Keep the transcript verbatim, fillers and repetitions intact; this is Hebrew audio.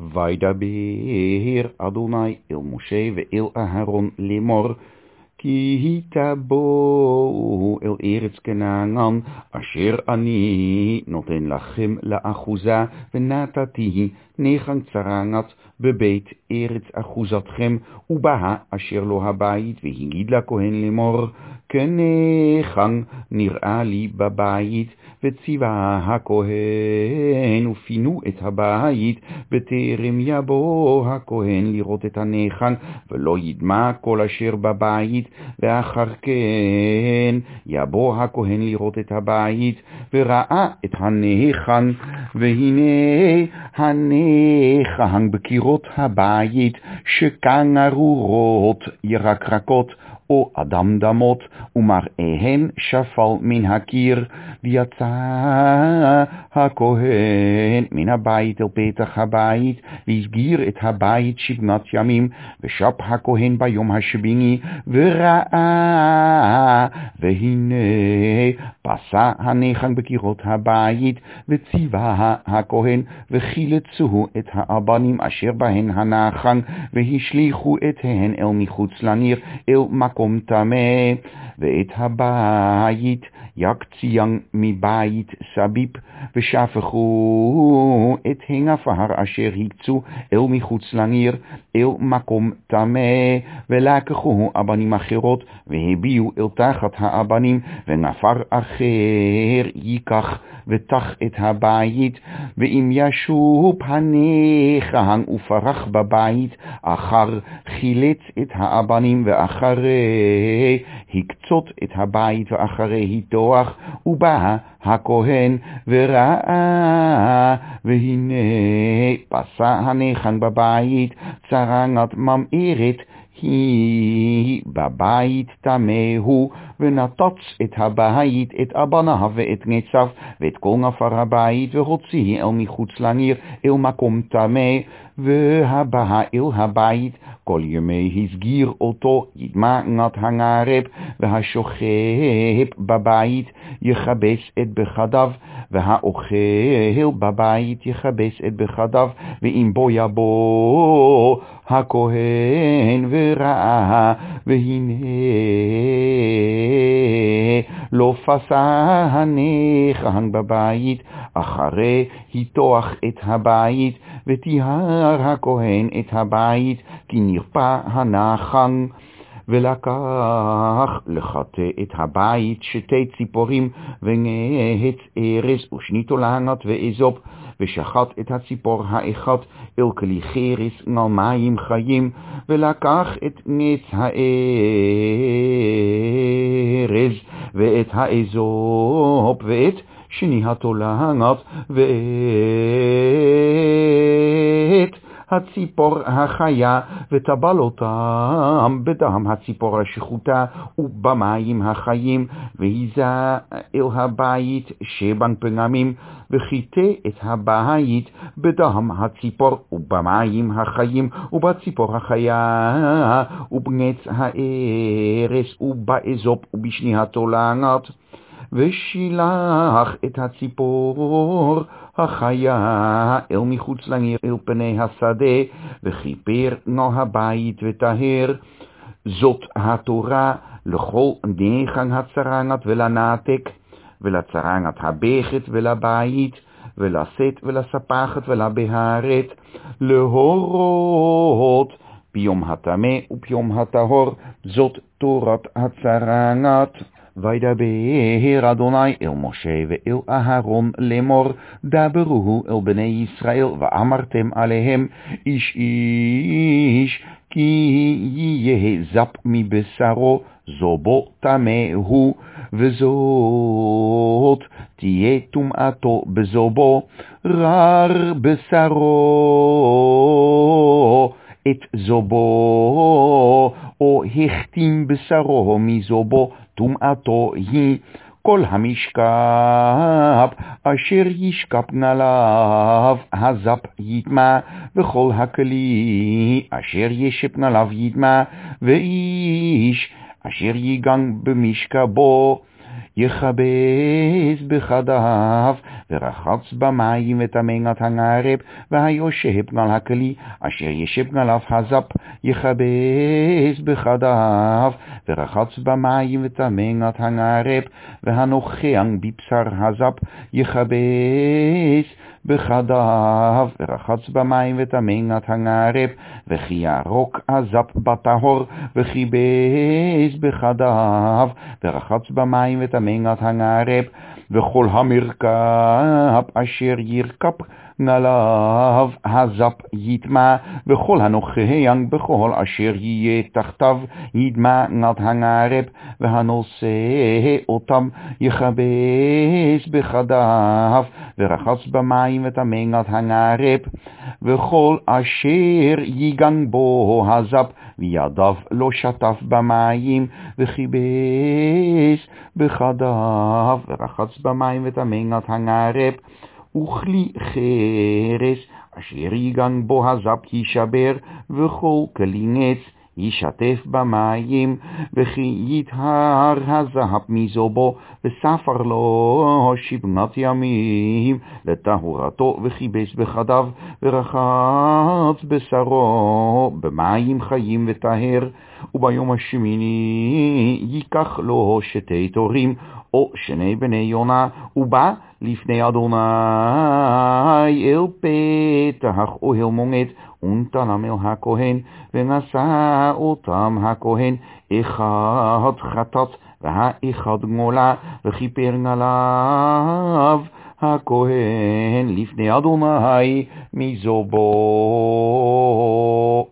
וידבר אדוני אל משה ואל אהרון לאמור, כי תבואו אל ארץ כנען, אשר אני נותן לכם לאחוזה, ונתתי נחן צרעת בבית ארץ אחוזתכם, ובה אשר לו הבית, והגיד לכהן לאמור, כנחן נראה לי בבית, וציווה הכהן, ופינו את הבית, בטרם יבוא הכהן לראות את הנחן, ולא ידמה כל אשר בבית, ואחר כן יבוא הכהן לראות את הבית, וראה את הנחן, והנה הנחן בקירות הבית, שכן ארורות ירקרקות, או אדם דמות, ומראיהן שפל מן הקיר, ויצא הכהן מן הבית אל פתח הבית, והסגיר את הבית שבעת ימים, ושב הכהן ביום השביעי, וראה, והנה פסע הנחן בקירות הבית, וציווה הכהן, וחילצו את האבנים אשר בהן הנחן, והשליכו אתהן אל מחוץ לניר, אל מקום טמא, ואת הבית יקציין מבית סביב, ושפכו את הן עפר אשר הקצו אל מחוץ לניר, אל מקום טמא, ולקחו אבנים אחרות, והביאו אל תחת האבנים, ונפר אחר ייקח ותח את הבית, ואם ישוב הנחן ופרח בבית, אחר חילץ את האבנים, ואחרי הקצות את הבית, ואחרי היטוח, ובא הכהן וראה, והנה פסע הנחן בבית, צרעת ממארת היא בבית טמא הוא, ונתץ את הבית, את אבניו ואת נציו, ואת כל נפר הבית, והוציא אל מחוץ לניר, אל מקום טמא, והבא אל הבית, כל ימי הסגיר אותו, ידמענת הנערב, והשוכב בבית יכבס את בחדיו, והאוכל בבית יכבס את בחדיו, ואם בו יבוא הכהן וראה, והנה לא פסע הנחן בבית, אחרי היטוח את הבית, וטיהר הכהן את הבית, כי נרפא הנחן. ולקח לחטא את הבית שתי ציפורים, ונץ ארז ושניתו לענת ואזוב, ושחט את הציפור האחת אל כלי חרס על מים חיים, ולקח את נץ הארז ואת האזוב ואת שניתו לענת ואת הציפור החיה, וטבל אותם בדם הציפור השחוטה ובמים החיים, והיזה אל הבית שבן פגמים, וחיטא את הבית בדם הציפור ובמים החיים, ובציפור החיה ובנץ הארס ובאזוב ובשניתו לענת, ושילח את הציפור החיה אל מחוץ לניר אל פני השדה, וכיפר נו הבית וטהר. זאת התורה לכל נחן הצרעת ולנתק, ולצרעת הבכת ולבית, ולשאת ולספחת ולבהרת, להורות ביום הטמא וביום הטהור. זאת תורת הצרעת. וידבר אדוני אל משה ואל אהרון לאמור, דברו אל בני ישראל ואמרתם עליהם, איש איש כי יהיה זפ מבשרו, זו בו טמא הוא, וזאת תהיה טומאתו בזובו, רר בשרו את זובו, או החתים בשרו מזובו, טומאתו היא. כל המשכב אשר ישכב עליו הזפ יטמא, וכל הכלי אשר ישב עליו יטמא, ואיש אשר ייגן במשכבו יכבס בחדיו, ורחץ במים את המנת הנערב, והיושב על הכלי, אשר ישב עליו הזפ, יכבס בחדיו, ורחץ במים את המנת הנערב, והנוכח בבשר הזפ, יכבס בחדיו, ורחץ במים את המנת הנערב, וכי ירוק הזפ בטהור, וכיבס בחדיו, ורחץ במים את המנת הנערב, וכל המרכב אשר ירכב עליו הזפ יטמע, וכל הנוכח בכל אשר יהיה תחתיו יטמע על הנערב, והנושא אותם יכבס בחדיו, ורחץ במים את המנת הנערב, וכל אשר ייגן בו הזפ וידיו לא שטף במים, וכיבס בחדיו, ורחץ במים את המנת הנערב, וכלי חרס אשר ייגן בו הזפ יישבר, וכל כלי נץ ישתף במים, וכי יטהר הזהב מזובו, וספר לו שבעת ימים לטהרתו, וכיבס בחדיו, ורחץ בשרו במים חיים וטהר, וביום השמיני ייקח לו שתי תורים או שני בני יונה, ובא לפני אדוני אל פתח אוהל מועד, ונתנם אל הכהן, ונשא אותם הכהן, אחד חטאת והאחד גמולה, וכיפר עליו הכהן לפני אדוני מזובו.